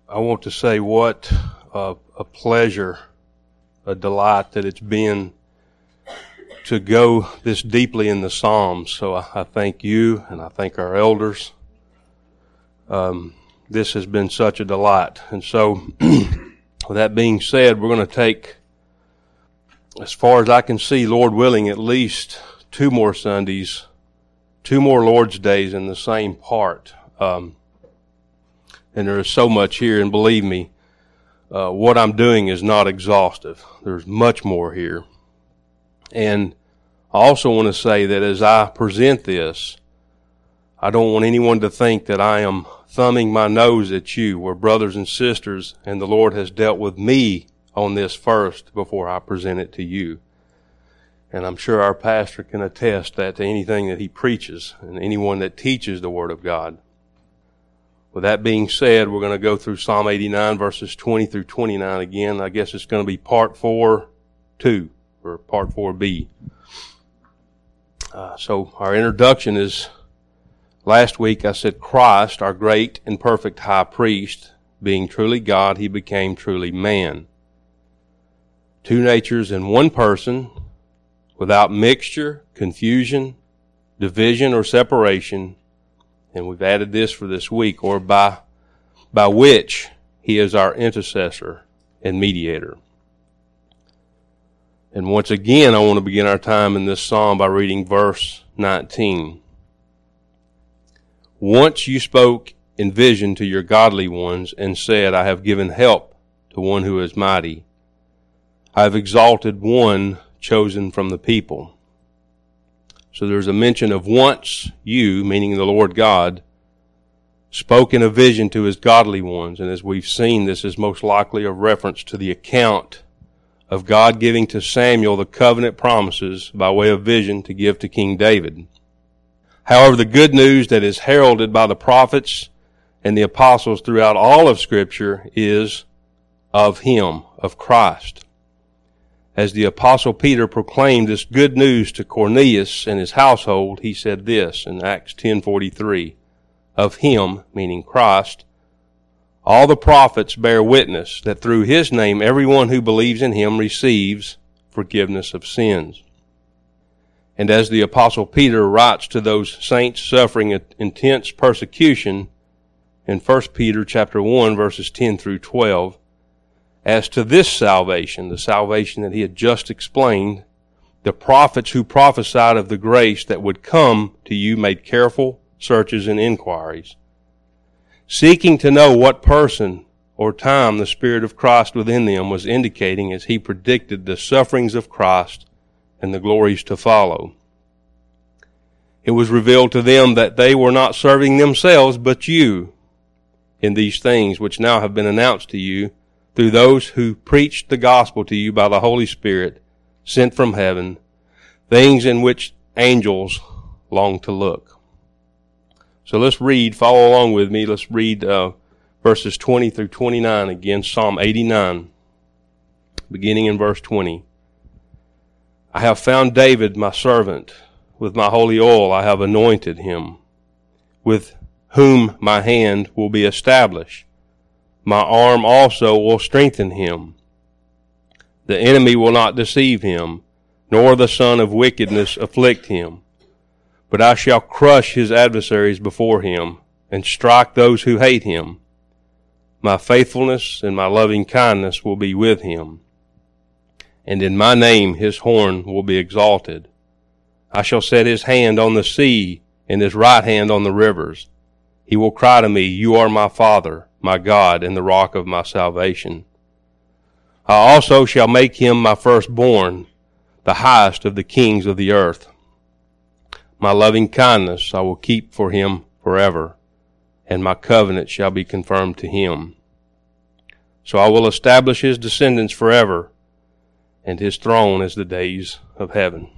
I want to say what a pleasure, a delight that it's been to go this deeply in the Psalms. So I thank you and I thank our elders. This has been such a delight. And so with that being said, we're going to take, as far as I can see, Lord willing, at least 2 more Sundays, 2 more Lord's Days in the same part. And there is so much here, and believe me, what I'm doing is not exhaustive. There's much more here. And I also want to say that as I present this, I don't want anyone to think that I am thumbing my nose at you. We're brothers and sisters, and the Lord has dealt with me on this first before I present it to you. And I'm sure our pastor can attest that to anything that he preaches and anyone that teaches the Word of God. With that being said, we're going to go through Psalm 89, verses 20 through 29 again. I guess it's going to be part 4-2, or part 4B. So our introduction is, last week I said Christ, our great and perfect high priest, being truly God, he became truly man. 2 natures in one person, without mixture, confusion, division, or separation. And we've added this for this week, or by which he is our intercessor and mediator. And once again, I want to begin our time in this psalm by reading verse 19. Once you spoke in vision to your godly ones and said, I have given help to one who is mighty. I have exalted one chosen from the people. So there's a mention of once you, meaning the Lord God, spoke in a vision to his godly ones. And as we've seen, this is most likely a reference to the account of God giving to Samuel the covenant promises by way of vision to give to King David. However, the good news that is heralded by the prophets and the apostles throughout all of Scripture is of him, of Christ. As the Apostle Peter proclaimed this good news to Cornelius and his household, he said this in Acts 10:43, of him, meaning Christ, all the prophets bear witness that through his name everyone who believes in him receives forgiveness of sins. And as the Apostle Peter writes to those saints suffering intense persecution in 1 Peter chapter 1, verses 10 through 12, as to this salvation, the salvation that he had just explained, the prophets who prophesied of the grace that would come to you made careful searches and inquiries, seeking to know what person or time the Spirit of Christ within them was indicating as he predicted the sufferings of Christ and the glories to follow. It was revealed to them that they were not serving themselves but you in these things which now have been announced to you through those who preached the gospel to you by the Holy Spirit sent from heaven, things in which angels long to look. So let's read, follow along with me. Let's read verses 20 through 29 again, Psalm 89, beginning in verse 20. I have found David my servant. With my holy oil I have anointed him, with whom my hand will be established. My arm also will strengthen him. The enemy will not deceive him, nor the son of wickedness afflict him. But I shall crush his adversaries before him, and strike those who hate him. My faithfulness and my loving kindness will be with him, and in my name his horn will be exalted. I shall set his hand on the sea, and his right hand on the rivers. He will cry to me, you are my Father, my God, and the rock of my salvation. I also shall make him my firstborn, the highest of the kings of the earth. My loving kindness I will keep for him forever, and my covenant shall be confirmed to him. So I will establish his descendants forever, and his throne as the days of heaven.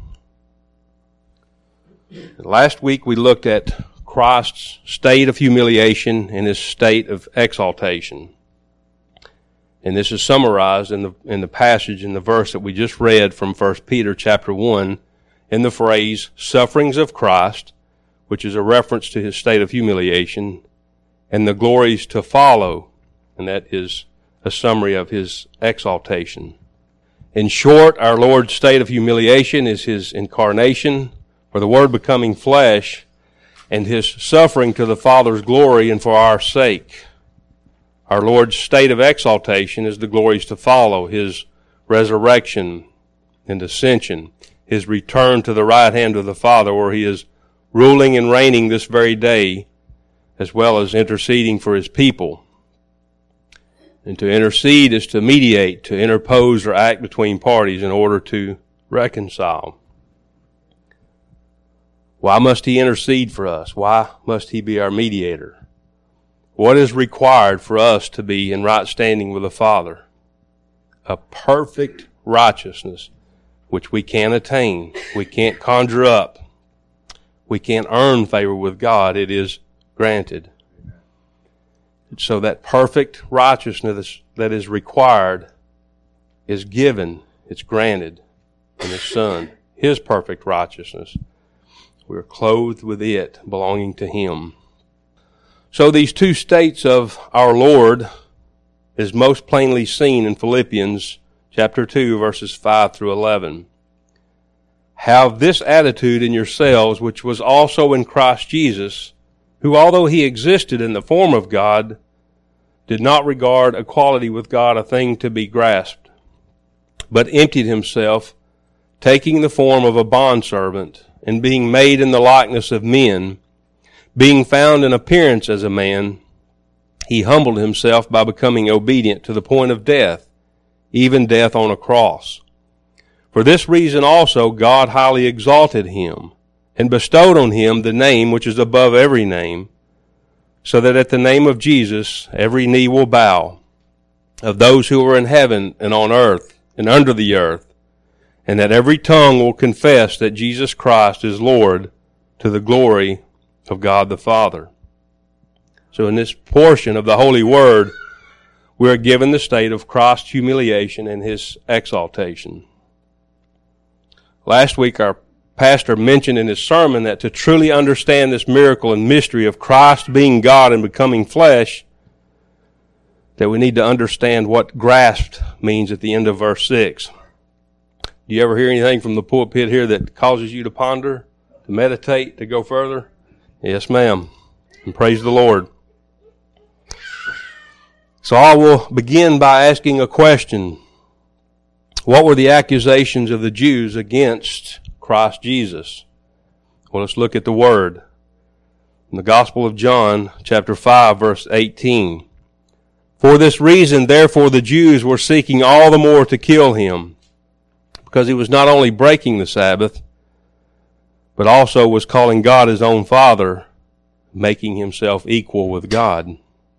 Last week we looked at Christ's state of humiliation and his state of exaltation. And this is summarized in the passage, in the verse that we just read from 1 Peter chapter 1, in the phrase, sufferings of Christ, which is a reference to his state of humiliation, and the glories to follow, And that is a summary of his exaltation. In short, our Lord's state of humiliation is his incarnation, or the Word becoming flesh, and his suffering to the Father's glory and for our sake. Our Lord's state of exaltation is the glories to follow, his resurrection and ascension, his return to the right hand of the Father, where he is ruling and reigning this very day, as well as interceding for his people. And to intercede is to mediate, to interpose or act between parties in order to reconcile. Why must he intercede for us? Why must he be our mediator? What is required for us to be in right standing with the Father? A perfect righteousness, which we can't attain. We can't conjure up. We can't earn favor with God. It is granted. So that perfect righteousness that is required is given, it's granted in His Son, His perfect righteousness. We're clothed with it, belonging to Him. So these two states of our Lord is most plainly seen in Philippians chapter 2, verses 5 through 11. Have this attitude in yourselves, which was also in Christ Jesus, who, although he existed in the form of God, did not regard equality with God a thing to be grasped, but emptied himself, taking the form of a bondservant, and being made in the likeness of men, being found in appearance as a man, he humbled himself by becoming obedient to the point of death, even death on a cross. For this reason also God highly exalted him, and bestowed on him the name which is above every name, so that at the name of Jesus every knee will bow, of those who are in heaven and on earth and under the earth, and that every tongue will confess that Jesus Christ is Lord, to the glory of God the Father. So in this portion of the Holy Word, we are given the state of Christ's humiliation and his exaltation. Last week our pastor mentioned in his sermon that to truly understand this miracle and mystery of Christ being God and becoming flesh, that we need to understand what grasped means at the end of verse 6. Do you ever hear anything from the pulpit here that causes you to ponder, to meditate, to go further? Yes, ma'am. And praise the Lord. So I will begin by asking a question. What were the accusations of the Jews against Christ Jesus? Well, let's look at the Word. In the Gospel of John, chapter 5, verse 18. For this reason, therefore, the Jews were seeking all the more to kill him, because he was not only breaking the Sabbath, but also was calling God his own Father, making himself equal with God.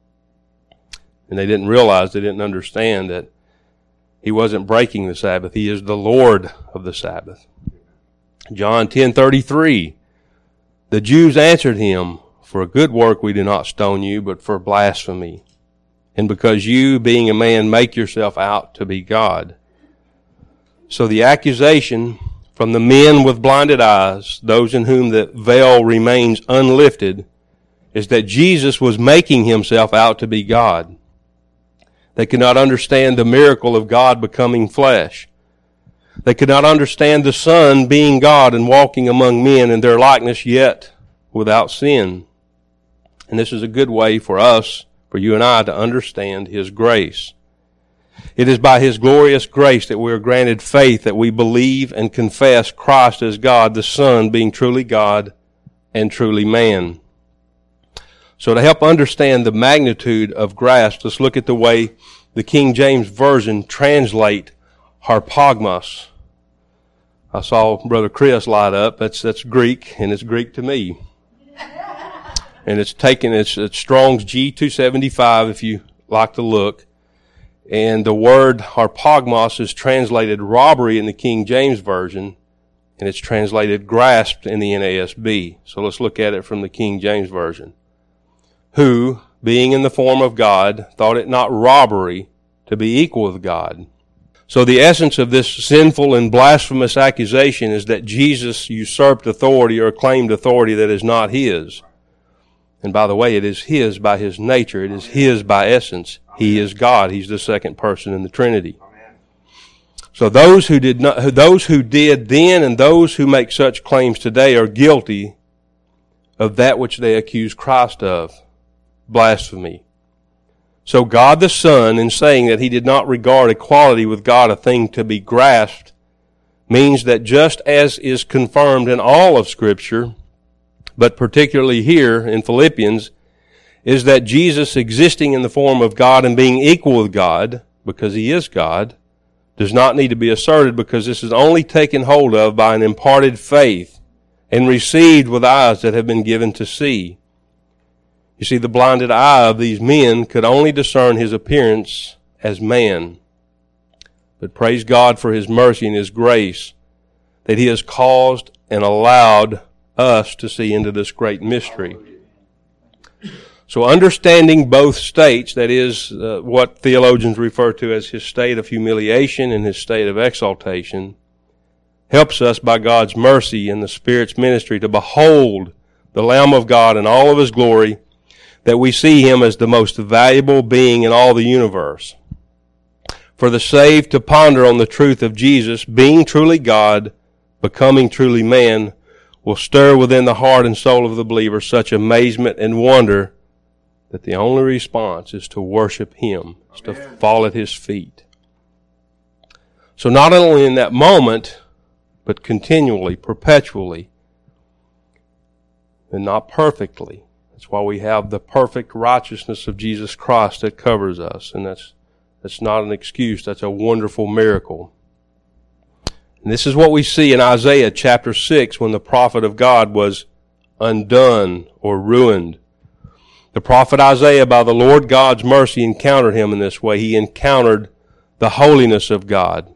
And they didn't realize, they didn't understand that he wasn't breaking the Sabbath. He is the Lord of the Sabbath. John 10:33, the Jews answered him, for a good work we do not stone you, but for blasphemy, and because you, being a man, make yourself out to be God. So the accusation from the men with blinded eyes, those in whom the veil remains unlifted, is that Jesus was making himself out to be God. They could not understand the miracle of God becoming flesh. They could not understand the Son being God and walking among men in their likeness, yet without sin. And this is a good way for us, for you and I, to understand His grace. It is by His glorious grace that we are granted faith, that we believe and confess Christ as God, the Son being truly God and truly man. So to help understand the magnitude of grasp, let's look at the way the King James Version translate harpagmos. I saw Brother Chris light up. That's Greek, and it's Greek to me. And it's Strong's G275 if you like to look. And the word harpagmos is translated robbery in the King James Version, and it's translated grasped in the NASB. So let's look at it from the King James Version. Who, being in the form of God, thought it not robbery to be equal with God. So the essence of this sinful and blasphemous accusation is that Jesus usurped authority or claimed authority that is not His. And by the way, it is His by His nature. It is His by essence. He is God. He's the second person in the Trinity. So those who did then and those who make such claims today are guilty of that which they accuse Christ of, blasphemy. So God the Son, in saying that He did not regard equality with God a thing to be grasped, means that just as is confirmed in all of Scripture, but particularly here in Philippians, is that Jesus existing in the form of God and being equal with God, because He is God, does not need to be asserted, because this is only taken hold of by an imparted faith and received with eyes that have been given to see. You see, the blinded eye of these men could only discern His appearance as man. But praise God for His mercy and His grace that He has caused and allowed us to see into this great mystery. So understanding both states, that is what theologians refer to as His state of humiliation and His state of exaltation, helps us by God's mercy and the Spirit's ministry to behold the Lamb of God in all of His glory, that we see Him as the most valuable being in all the universe. For the saved to ponder on the truth of Jesus, being truly God, becoming truly man, will stir within the heart and soul of the believer such amazement and wonder that the only response is to worship Him, is to fall at His feet. So not only in that moment, but continually, perpetually, and not perfectly. That's why we have the perfect righteousness of Jesus Christ that covers us, and that's not an excuse. That's a wonderful miracle. And this is what we see in Isaiah chapter 6 when the prophet of God was undone or ruined. The prophet Isaiah, by the Lord God's mercy, encountered him in this way. He encountered the holiness of God.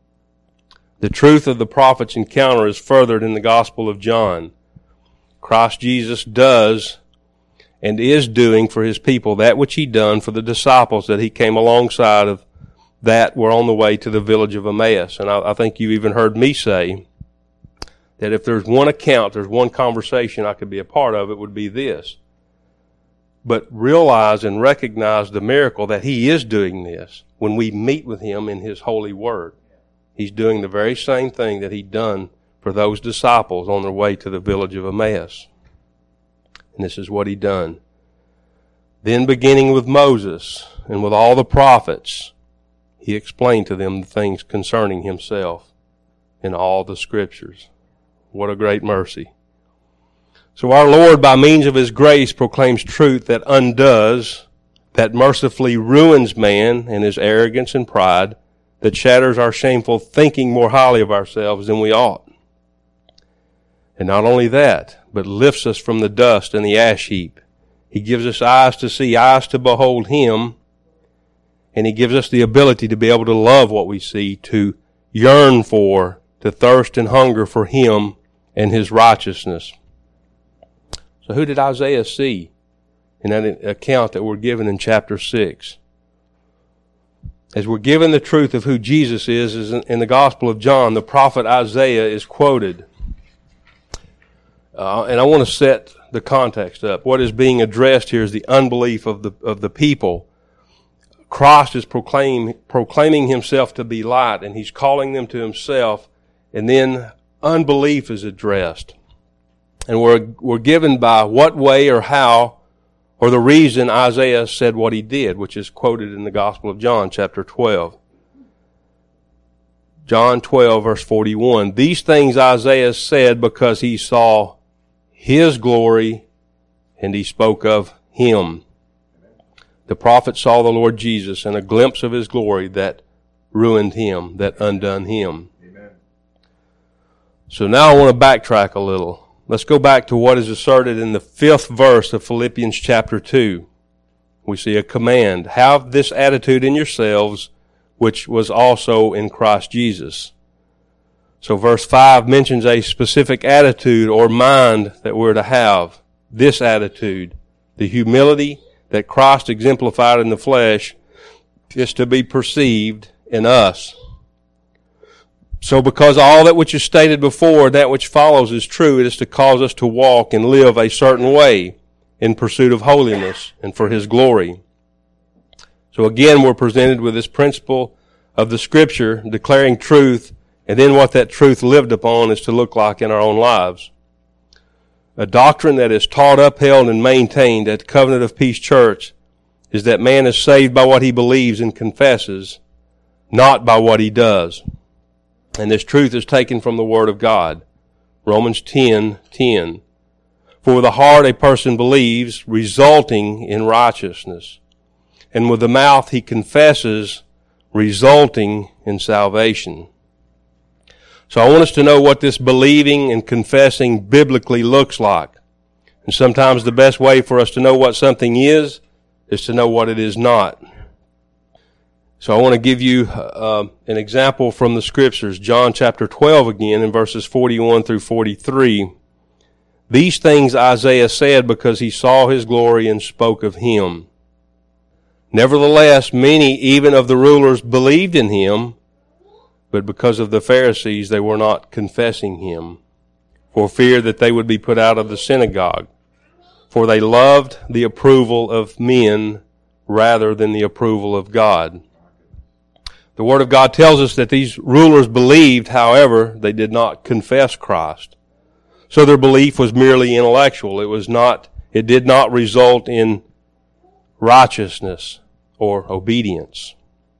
The truth of the prophet's encounter is furthered in the Gospel of John. Christ Jesus does and is doing for His people that which He done for the disciples that He came alongside of that were on the way to the village of Emmaus. And I think you even heard me say that if there's one account, there's one conversation I could be a part of, it would be this. But realize and recognize the miracle that He is doing this when we meet with Him in His holy word. He's doing the very same thing that He'd done for those disciples on their way to the village of Emmaus. And this is what He done. Then beginning with Moses and with all the prophets, He explained to them the things concerning Himself in all the Scriptures. What a great mercy. So our Lord, by means of His grace, proclaims truth that undoes, that mercifully ruins man and his arrogance and pride, that shatters our shameful thinking more highly of ourselves than we ought. And not only that, but lifts us from the dust and the ash heap. He gives us eyes to see, eyes to behold Him, and He gives us the ability to be able to love what we see, to yearn for, to thirst and hunger for Him and His righteousness. So who did Isaiah see in that account that we're given in chapter 6? As we're given the truth of who Jesus is in the Gospel of John, the prophet Isaiah is quoted. And I want to set the context up. What is being addressed here is the unbelief of the people. Christ is proclaiming Himself to be light, and He's calling them to Himself, and then unbelief is addressed. And we're given by what way or how or the reason Isaiah said what he did, which is quoted in the Gospel of John, chapter 12. John 12, verse 41. These things Isaiah said because he saw His glory and he spoke of Him. The prophet saw the Lord Jesus and a glimpse of His glory that ruined him, that undone him. Amen. So now I want to backtrack a little. Let's go back to what is asserted in the 5th verse of Philippians chapter 2. We see a command. Have this attitude in yourselves, which was also in Christ Jesus. So verse 5 mentions a specific attitude or mind that we're to have. This attitude, the humility that Christ exemplified in the flesh, is to be perceived in us. So because all that which is stated before, that which follows is true, it is to cause us to walk and live a certain way. in pursuit of holiness and for His glory. So again, we're presented with this principle of the Scripture declaring truth, and then what that truth lived upon is to look like in our own lives. A doctrine that is taught, upheld, and maintained at Covenant of Peace Church is that man is saved by what he believes and confesses, not by what he does. And this truth is taken from the Word of God. Romans 10:10. For with the heart a person believes, resulting in righteousness. And with the mouth he confesses, resulting in salvation. So I want us to know what this believing and confessing biblically looks like. And sometimes the best way for us to know what something is to know what it is not. So I want to give you an example from the Scriptures. John chapter 12 again in verses 41 through 43. These things Isaiah said because he saw His glory and spoke of Him. Nevertheless, many even of the rulers believed in Him, but because of the Pharisees they were not confessing Him, for fear that they would be put out of the synagogue. For they loved the approval of men rather than the approval of God. The Word of God tells us that these rulers believed, however, they did not confess Christ. So their belief was merely intellectual. It did not result in righteousness or obedience.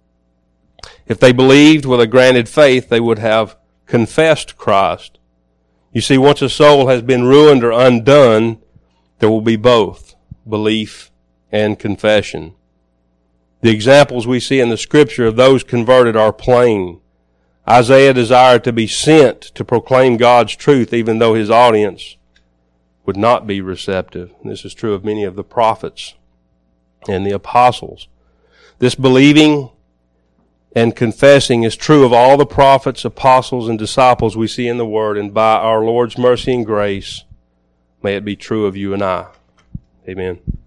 If they believed with a granted faith, they would have confessed Christ. You see, once a soul has been ruined or undone, there will be both belief and confession. The examples we see in the Scripture of those converted are plain. Isaiah desired to be sent to proclaim God's truth even though his audience would not be receptive. This is true of many of the prophets and the apostles. This believing and confessing is true of all the prophets, apostles, and disciples we see in the Word, and by our Lord's mercy and grace, may it be true of you and I. Amen.